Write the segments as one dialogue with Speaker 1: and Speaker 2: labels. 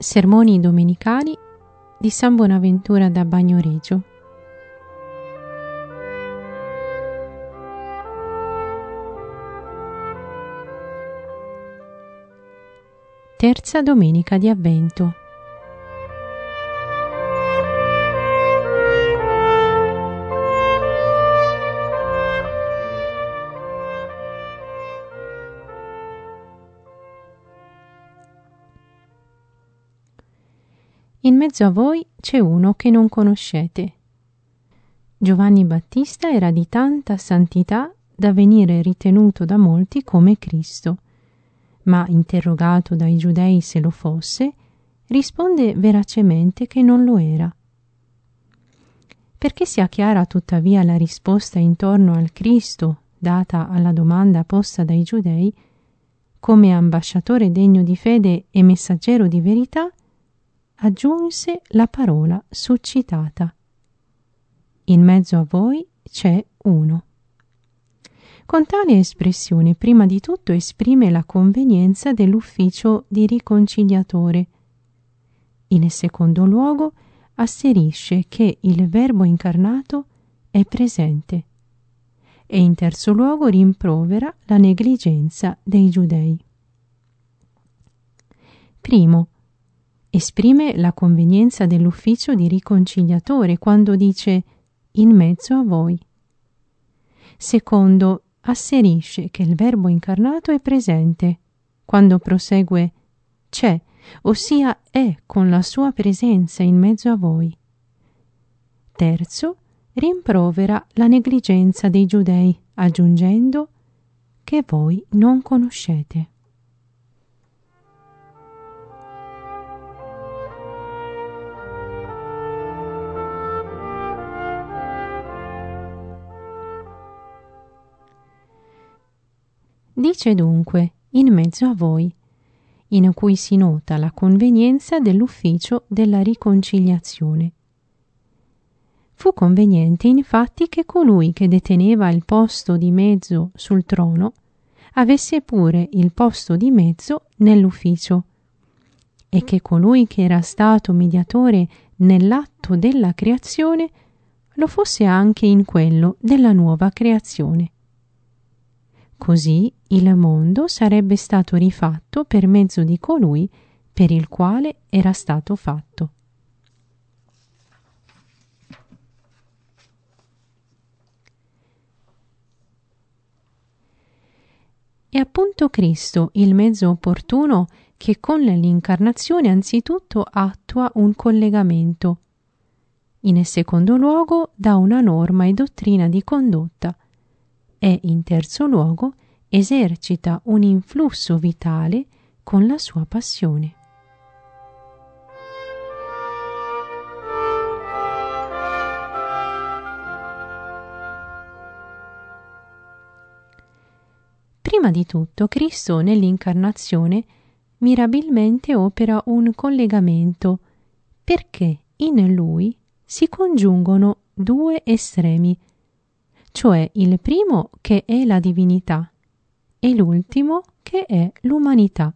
Speaker 1: Sermoni domenicali di San Bonaventura da Bagnoregio. Terza domenica di Avvento. In mezzo a voi c'è uno che non conoscete. Giovanni Battista era di tanta santità da venire ritenuto da molti come Cristo, ma interrogato dai giudei se lo fosse, risponde veracemente che non lo era. Perché sia chiara tuttavia la risposta intorno al Cristo data alla domanda posta dai giudei, come ambasciatore degno di fede e messaggero di verità, aggiunse la parola succitata. In mezzo a voi c'è uno. Con tale espressione, prima di tutto esprime la convenienza dell'ufficio di riconciliatore. In secondo luogo, asserisce che il Verbo incarnato è presente. E in terzo luogo rimprovera la negligenza dei giudei. Primo, esprime la convenienza dell'ufficio di riconciliatore quando dice in mezzo a voi. Secondo, asserisce che il Verbo incarnato è presente quando prosegue c'è, ossia è con la sua presenza in mezzo a voi. Terzo, rimprovera la negligenza dei giudei, aggiungendo che voi non conoscete. Dice dunque in mezzo a voi, in cui si nota la convenienza dell'ufficio della riconciliazione. Fu conveniente infatti che colui che deteneva il posto di mezzo sul trono avesse pure il posto di mezzo nell'ufficio, e che colui che era stato mediatore nell'atto della creazione lo fosse anche in quello della nuova creazione. Così il mondo sarebbe stato rifatto per mezzo di colui per il quale era stato fatto. È appunto Cristo il mezzo opportuno che con l'incarnazione anzitutto attua un collegamento. In secondo luogo dà una norma e dottrina di condotta e in terzo luogo esercita un influsso vitale con la sua passione. Prima di tutto, Cristo nell'incarnazione mirabilmente opera un collegamento, perché in Lui si congiungono due estremi, cioè il primo che è la divinità e l'ultimo che è l'umanità.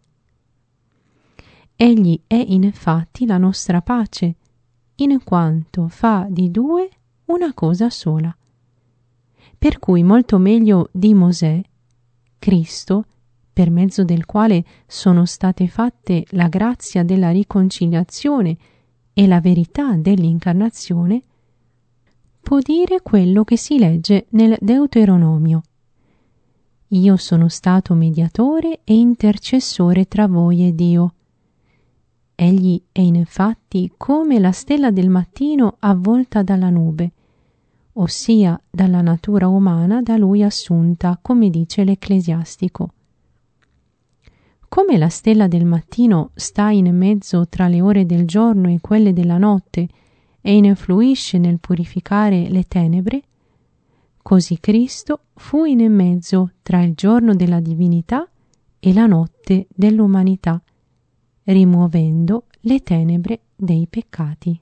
Speaker 1: Egli è infatti la nostra pace, in quanto fa di due una cosa sola. Per cui molto meglio di Mosè, Cristo, per mezzo del quale sono state fatte la grazia della riconciliazione e la verità dell'incarnazione, può dire quello che si legge nel Deuteronomio. Io sono stato mediatore e intercessore tra voi e Dio. Egli è infatti come la stella del mattino avvolta dalla nube, ossia dalla natura umana da lui assunta, come dice l'Ecclesiastico. Come la stella del mattino sta in mezzo tra le ore del giorno e quelle della notte e influisce nel purificare le tenebre, così Cristo fu in mezzo tra il giorno della divinità e la notte dell'umanità, rimuovendo le tenebre dei peccati.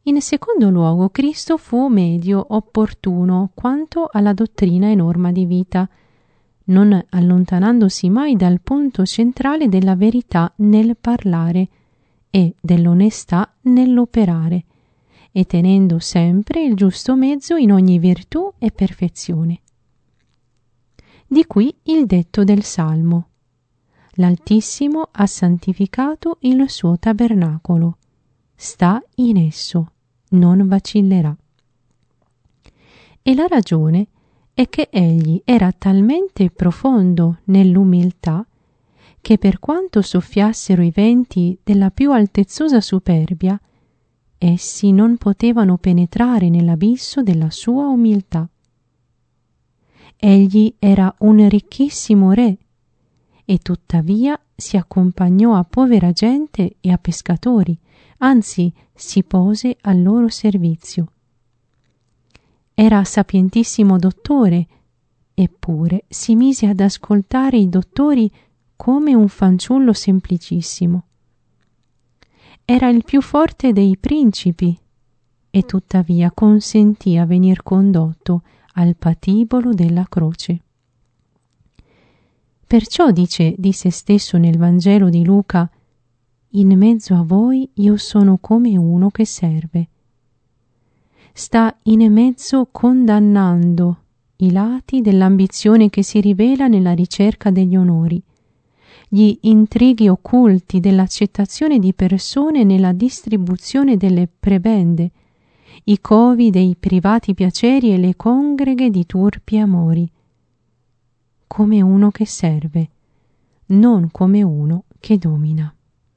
Speaker 1: In secondo luogo, Cristo fu medio opportuno quanto alla dottrina e norma di vita, non allontanandosi mai dal punto centrale della verità nel parlare e dell'onestà nell'operare, e tenendo sempre il giusto mezzo in ogni virtù e perfezione. Di qui il detto del Salmo: l'Altissimo ha santificato il suo tabernacolo, sta in esso, non vacillerà. E la ragione è che egli era talmente profondo nell'umiltà che, per quanto soffiassero i venti della più altezzosa superbia, essi non potevano penetrare nell'abisso della sua umiltà. Egli era un ricchissimo re e tuttavia si accompagnò a povera gente e a pescatori, anzi si pose al loro servizio. Era sapientissimo dottore, eppure si mise ad ascoltare i dottori come un fanciullo semplicissimo. Era il più forte dei principi e tuttavia consentì a venir condotto al patibolo della croce. Perciò dice di se stesso nel Vangelo di Luca: in mezzo a voi io sono come uno che serve. Sta in mezzo condannando i lati dell'ambizione che si rivela nella ricerca degli onori, gli intrighi occulti dell'accettazione di persone nella distribuzione delle prebende, i covi dei privati piaceri e le congreghe di turpi amori, come uno che serve, non come uno che domina.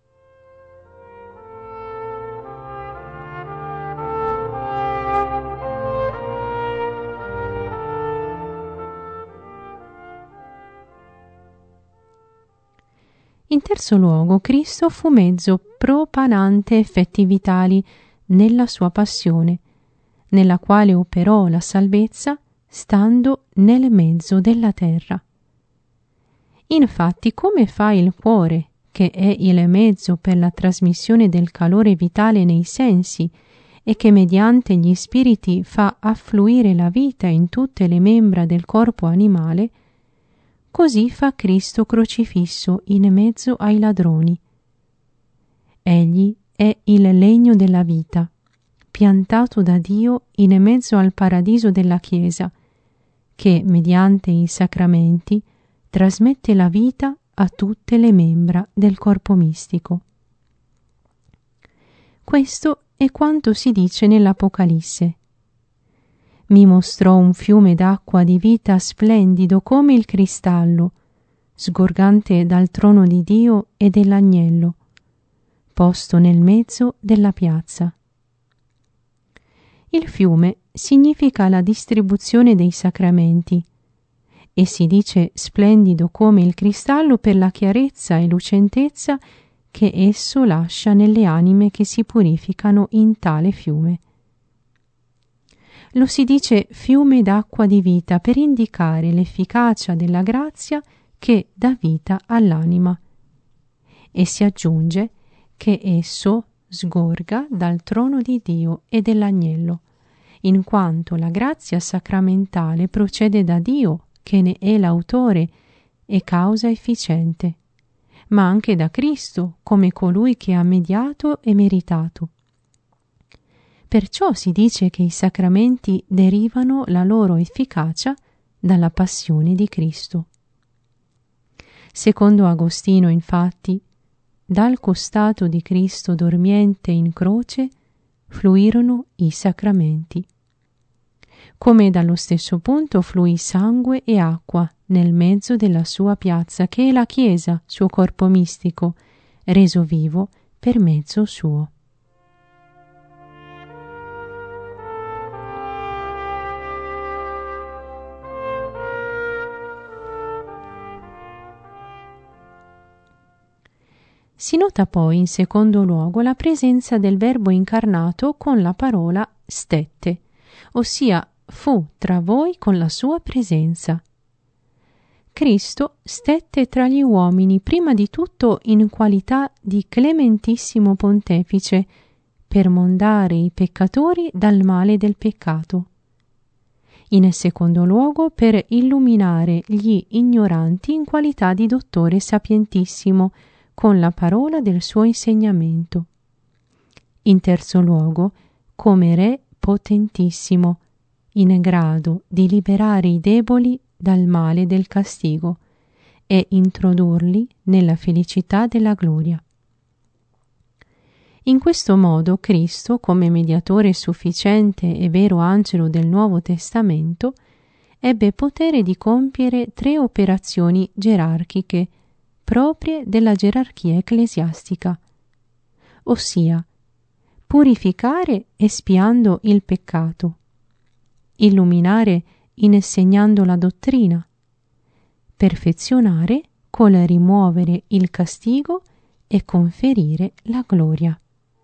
Speaker 1: In terzo luogo, Cristo fu mezzo propanante effetti vitali nella sua passione, nella quale operò la salvezza stando nel mezzo della terra. Infatti, come fa il cuore, che è il mezzo per la trasmissione del calore vitale nei sensi e che mediante gli spiriti fa affluire la vita in tutte le membra del corpo animale, così fa Cristo crocifisso in mezzo ai ladroni. Egli è il legno della vita, piantato da Dio in mezzo al paradiso della Chiesa, che mediante i sacramenti trasmette la vita a tutte le membra del corpo mistico. Questo è quanto si dice nell'Apocalisse. Mi mostrò un fiume d'acqua di vita splendido come il cristallo, sgorgante dal trono di Dio e dell'Agnello, posto nel mezzo della piazza. Il fiume significa la distribuzione dei sacramenti e si dice splendido come il cristallo per la chiarezza e lucentezza che esso lascia nelle anime che si purificano in tale fiume. Lo si dice fiume d'acqua di vita per indicare l'efficacia della grazia che dà vita all'anima, e si aggiunge che esso sgorga dal trono di Dio e dell'Agnello, in quanto la grazia sacramentale procede da Dio, che ne è l'autore e causa efficiente, ma anche da Cristo, come colui che ha mediato e meritato. Perciò si dice che i sacramenti derivano la loro efficacia dalla passione di Cristo. Secondo Agostino, infatti, dal costato di Cristo dormiente in croce fluirono i sacramenti, come dallo stesso punto fluì sangue e acqua nel mezzo della sua piazza, che è la Chiesa, suo corpo mistico, reso vivo per mezzo suo. Si nota poi in secondo luogo la presenza del Verbo incarnato con la parola stette, ossia fu tra voi con la sua presenza. Cristo stette tra gli uomini prima di tutto in qualità di clementissimo pontefice, per mondare i peccatori dal male del peccato. In secondo luogo, per illuminare gli ignoranti in qualità di dottore sapientissimo con la parola del suo insegnamento. In terzo luogo, come Re potentissimo, in grado di liberare i deboli dal male del castigo e introdurli nella felicità della gloria. In questo modo Cristo, come mediatore sufficiente e vero angelo del Nuovo Testamento, ebbe potere di compiere 3 operazioni gerarchiche proprie della gerarchia ecclesiastica, ossia purificare espiando il peccato, illuminare insegnando la dottrina, perfezionare col rimuovere il castigo e conferire la gloria.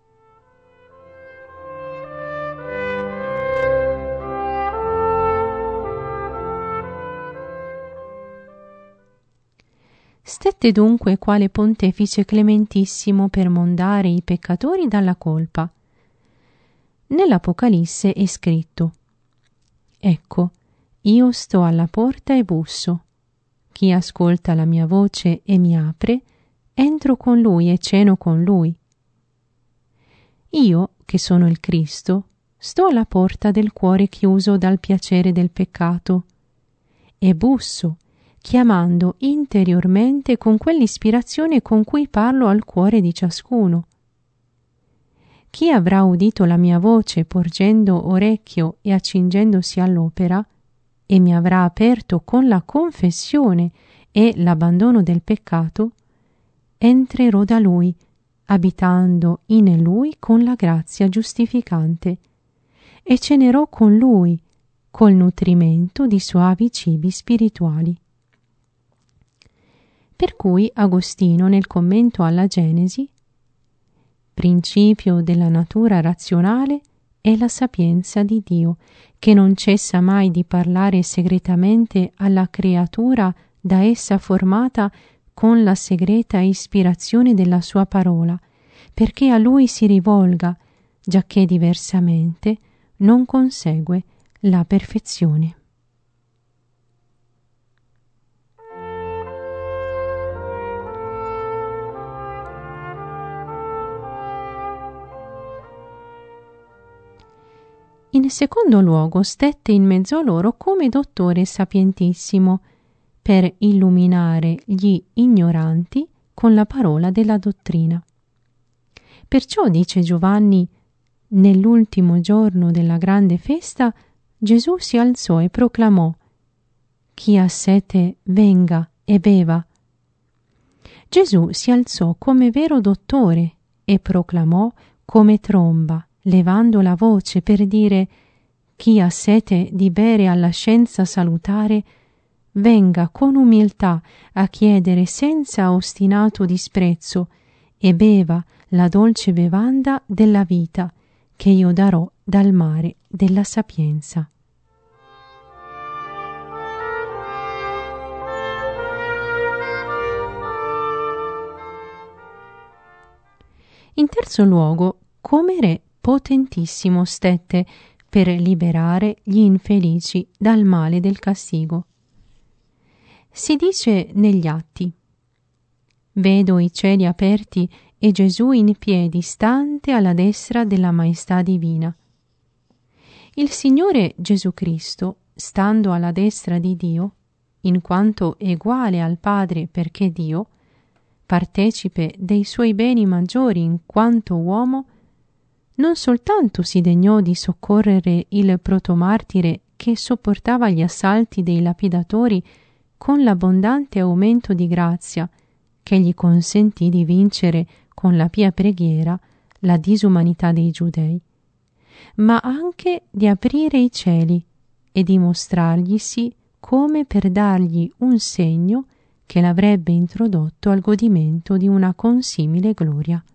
Speaker 1: Stette dunque quale pontefice clementissimo per mondare i peccatori dalla colpa. Nell'Apocalisse è scritto: «Ecco, io sto alla porta e busso. Chi ascolta la mia voce e mi apre, entro con lui e ceno con lui». Io, che sono il Cristo, sto alla porta del cuore chiuso dal piacere del peccato e busso, chiamando interiormente con quell'ispirazione con cui parlo al cuore di ciascuno. Chi avrà udito la mia voce porgendo orecchio e accingendosi all'opera, e mi avrà aperto con la confessione e l'abbandono del peccato, entrerò da lui, abitando in lui con la grazia giustificante, e cenerò con lui col nutrimento di suavi cibi spirituali. Per cui Agostino, nel commento alla Genesi, principio della natura razionale è la sapienza di Dio, che non cessa mai di parlare segretamente alla creatura da essa formata con la segreta ispirazione della sua parola, perché a lui si rivolga, giacché diversamente non consegue la perfezione. In secondo luogo stette in mezzo a loro come dottore sapientissimo, per illuminare gli ignoranti con la parola della dottrina. Perciò dice Giovanni: nell'ultimo giorno della grande festa Gesù si alzò e proclamò: «Chi ha sete venga e beva». Gesù si alzò come vero dottore e proclamò come tromba, levando la voce per dire: «Chi ha sete di bere alla scienza salutare, venga con umiltà a chiedere senza ostinato disprezzo e beva la dolce bevanda della vita che io darò dal mare della sapienza». In terzo luogo, come Re potentissimo stette per liberare gli infelici dal male del castigo. Si dice negli Atti: «Vedo i cieli aperti e Gesù in piedi stante alla destra della maestà divina». Il Signore Gesù Cristo, stando alla destra di Dio, in quanto eguale al Padre perché Dio, partecipe dei suoi beni maggiori in quanto uomo, non soltanto si degnò di soccorrere il protomartire che sopportava gli assalti dei lapidatori con l'abbondante aumento di grazia che gli consentì di vincere con la pia preghiera la disumanità dei Giudei, ma anche di aprire i cieli e di mostrarglisi come per dargli un segno che l'avrebbe introdotto al godimento di una consimile gloria.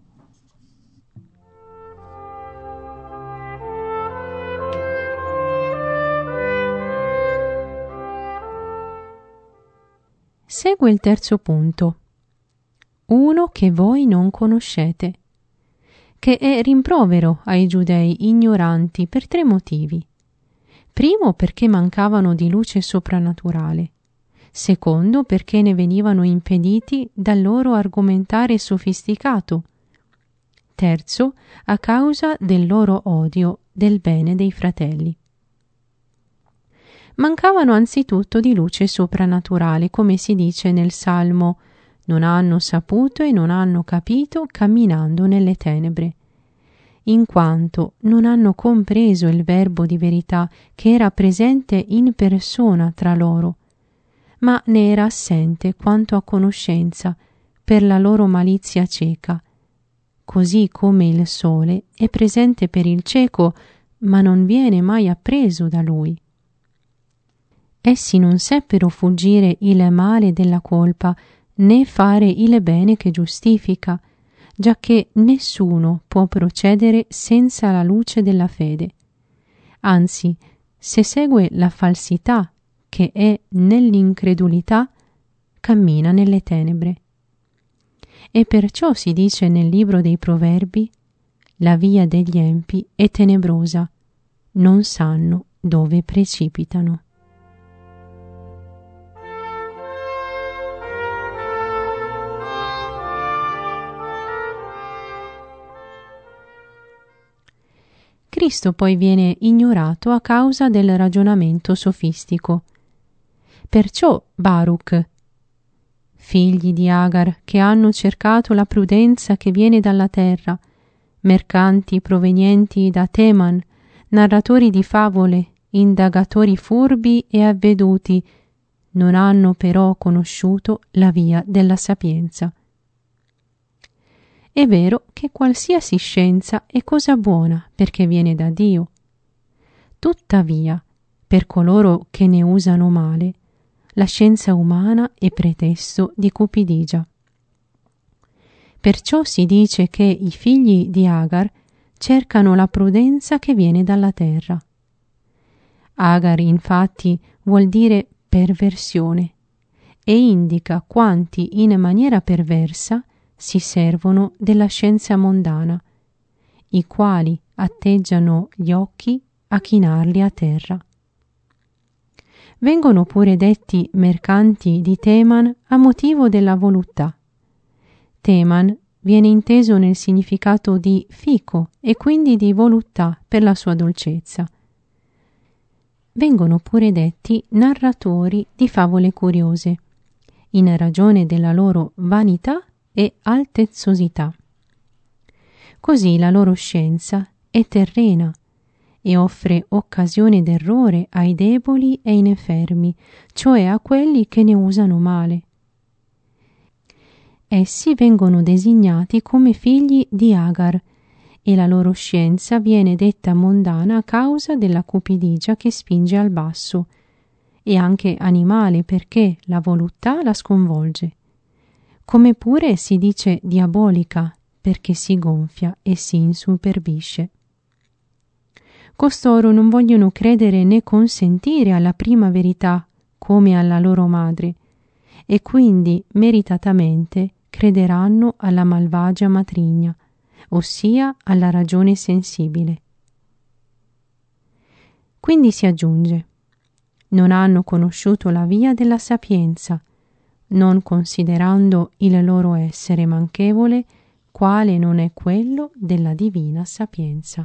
Speaker 1: Segue il terzo punto. Uno che voi non conoscete. che è rimprovero ai giudei ignoranti per 3 motivi. Primo, perché mancavano di luce soprannaturale. Secondo, perché ne venivano impediti dal loro argomentare sofisticato. Terzo, a causa del loro odio del bene dei fratelli. Mancavano anzitutto di luce soprannaturale, come si dice nel Salmo: non hanno saputo e non hanno capito camminando nelle tenebre, in quanto non hanno compreso il verbo di verità che era presente in persona tra loro, ma ne era assente quanto a conoscenza per la loro malizia cieca, così come il sole è presente per il cieco, ma non viene mai appreso da lui. Essi non seppero fuggire il male della colpa, né fare il bene che giustifica, giacché nessuno può procedere senza la luce della fede. Anzi, se segue la falsità che è nell'incredulità, cammina nelle tenebre. E perciò si dice nel libro dei Proverbi: la via degli empi è tenebrosa, non sanno dove precipitano. Cristo poi viene ignorato a causa del ragionamento sofistico. Perciò Baruch, figli di Agar, che hanno cercato la prudenza che viene dalla terra, mercanti provenienti da Teman, narratori di favole, indagatori furbi e avveduti, non hanno però conosciuto la via della sapienza. È vero che qualsiasi scienza è cosa buona perché viene da Dio. Tuttavia, per coloro che ne usano male, la scienza umana è pretesto di cupidigia. Perciò si dice che i figli di Agar cercano la prudenza che viene dalla terra. Agar, infatti, vuol dire perversione e indica quanti in maniera perversa si servono della scienza mondana, i quali atteggiano gli occhi a chinarli a terra. Vengono pure detti mercanti di Teman a motivo della voluttà. Teman viene inteso nel significato di fico e quindi di voluttà per la sua dolcezza. Vengono pure detti narratori di favole curiose, in ragione della loro vanità e altezzosità. Così la loro scienza è terrena e offre occasione d'errore ai deboli e infermi, cioè a quelli che ne usano male. Essi vengono designati come figli di Agar e la loro scienza viene detta mondana a causa della cupidigia che spinge al basso, e anche animale perché la voluttà la sconvolge. Come pure si dice diabolica perché si gonfia e si insuperbisce. Costoro non vogliono credere né consentire alla prima verità come alla loro madre, e quindi meritatamente crederanno alla malvagia matrigna, ossia alla ragione sensibile. Quindi si aggiunge: non hanno conosciuto la via della sapienza, non considerando il loro essere manchevole, quale non è quello della divina sapienza.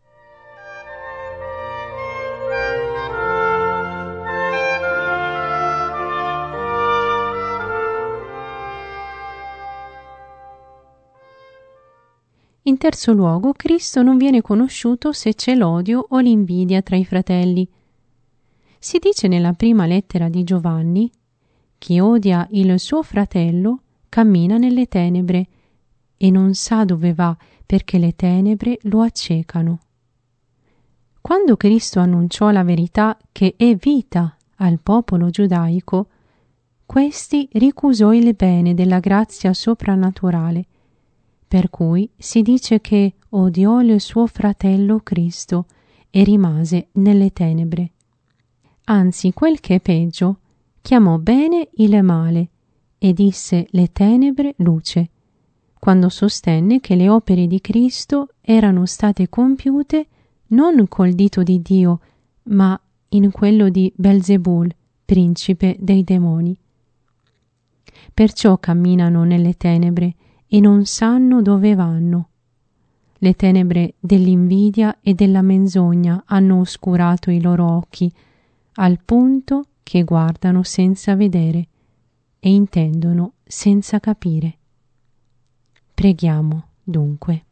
Speaker 1: In terzo luogo, Cristo non viene conosciuto se c'è l'odio o l'invidia tra i fratelli. Si dice nella prima lettera di Giovanni: chi odia il suo fratello cammina nelle tenebre e non sa dove va perché le tenebre lo accecano. Quando Cristo annunciò la verità che è vita al popolo giudaico, questi ricusò il bene della grazia soprannaturale, per cui si dice che odiò il suo fratello Cristo e rimase nelle tenebre. Anzi, quel che è peggio, chiamò bene il male e disse le tenebre luce, quando sostenne che le opere di Cristo erano state compiute non col dito di Dio, ma in quello di Belzebul, principe dei demoni. Perciò camminano nelle tenebre e non sanno dove vanno. Le tenebre dell'invidia e della menzogna hanno oscurato i loro occhi, al punto che guardano senza vedere e intendono senza capire. Preghiamo, dunque.